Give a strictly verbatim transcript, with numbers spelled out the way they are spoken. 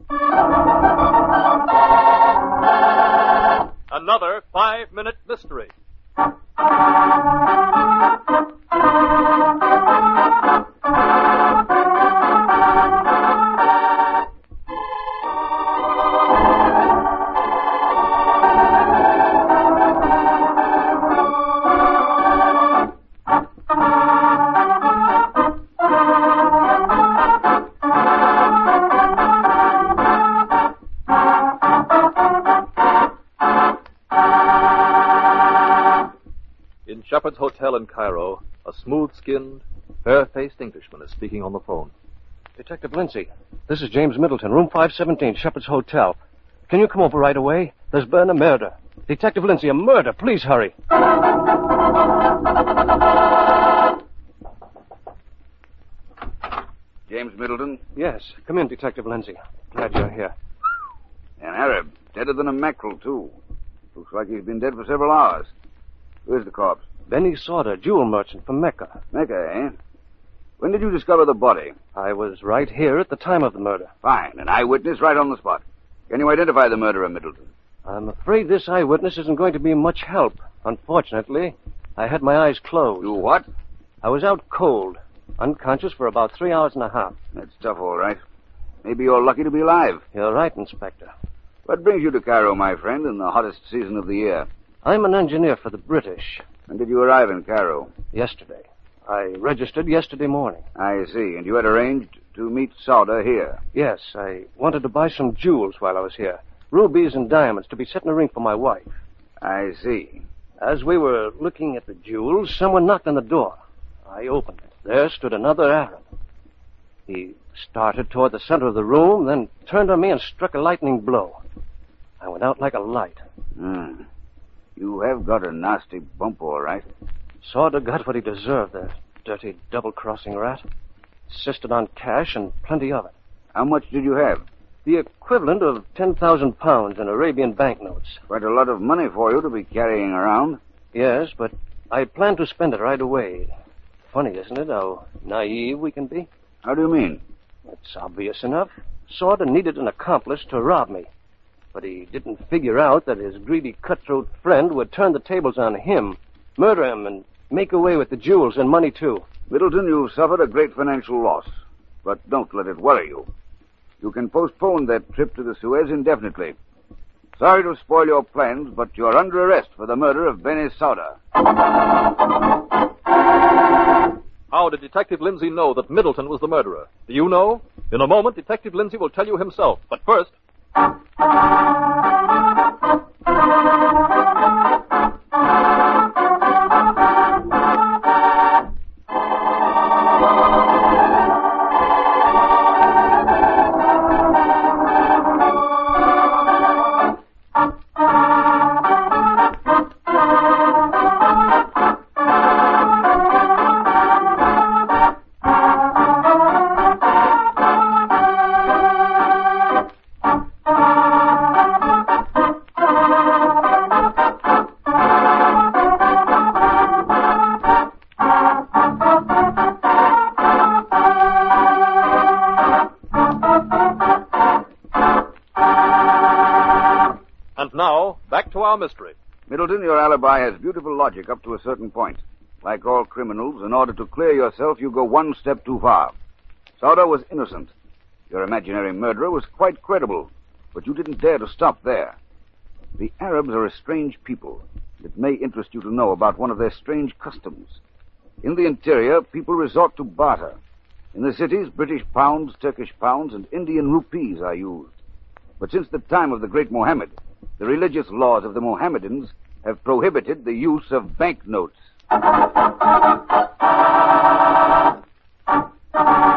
Another five-minute mystery. Shepherd's Hotel in Cairo, a smooth-skinned, fair-faced Englishman is speaking on the phone. Detective Lindsay, this is James Middleton, room five seventeen, Shepherd's Hotel. Can you come over right away? There's been a murder. Detective Lindsay, a murder. Please hurry. James Middleton? Yes. Come in, Detective Lindsay. Glad you're here. An Arab. Deader than a mackerel, too. Looks like he's been dead for several hours. Where's the corpse? Benny Sauter, jewel merchant from Mecca. Mecca, eh? When did you discover the body? I was right here at the time of the murder. Fine. An eyewitness right on the spot. Can you identify the murderer, Middleton? I'm afraid this eyewitness isn't going to be much help. Unfortunately, I had my eyes closed. You what? I was out cold, unconscious for about three hours and a half. That's tough, all right. Maybe you're lucky to be alive. You're right, Inspector. What brings you to Cairo, my friend, in the hottest season of the year? I'm an engineer for the British. When did you arrive in Cairo? Yesterday. I registered yesterday morning. I see. And you had arranged to meet Sauter here? Yes, I wanted to buy some jewels while I was here. Rubies and diamonds to be set in a ring for my wife. I see. As we were looking at the jewels, someone knocked on the door. I opened it. There stood another Arab. He started toward the center of the room, then turned on me and struck a lightning blow. I went out like a light. Hmm. You have got a nasty bump, all right. Sauter got what he deserved, that dirty double-crossing rat. Insisted on cash and plenty of it. How much did you have? The equivalent of ten thousand pounds in Arabian banknotes. Quite a lot of money for you to be carrying around. Yes, but I planned to spend it right away. Funny, isn't it, how naive we can be? How do you mean? It's obvious enough. Sauter needed an accomplice to rob me. But he didn't figure out that his greedy cutthroat friend would turn the tables on him, murder him, and make away with the jewels and money, too. Middleton, you've suffered a great financial loss. But don't let it worry you. You can postpone that trip to the Suez indefinitely. Sorry to spoil your plans, but you're under arrest for the murder of Benny Sauter. How did Detective Lindsay know that Middleton was the murderer? Do you know? In a moment, Detective Lindsay will tell you himself. But first... Our mystery. Middleton, your alibi has beautiful logic up to a certain point. Like all criminals, in order to clear yourself, you go one step too far. Sauter was innocent. Your imaginary murderer was quite credible, but you didn't dare to stop there. The Arabs are a strange people. It may interest you to know about one of their strange customs. In the interior, people resort to barter. In the cities, British pounds, Turkish pounds, and Indian rupees are used. But since the time of the great Mohammed, the religious laws of the Mohammedans have prohibited the use of banknotes.